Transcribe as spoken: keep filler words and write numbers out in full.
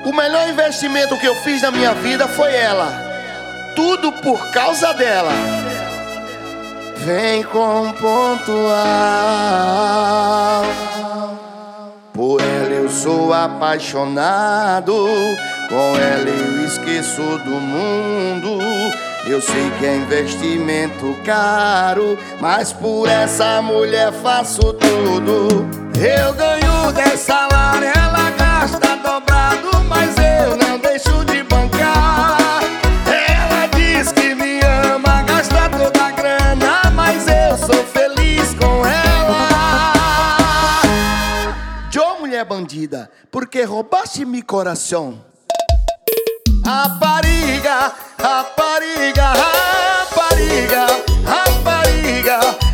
O melhor investimento que eu fiz na minha vida foi ela. Tudo por causa dela. Vem com pontual. Por ela eu sou apaixonado. Com ela eu esqueço do mundo. Eu sei que é investimento caro, mas por essa mulher faço tudo. Eu ganho dez salários, ela gasta dobrado, mas eu não deixo de bancar. Ela diz que me ama, gasta toda a grana, mas eu sou feliz com ela. Joe, mulher bandida, porque roubaste meu coração. Rapariga, rapariga, rapariga, rapariga.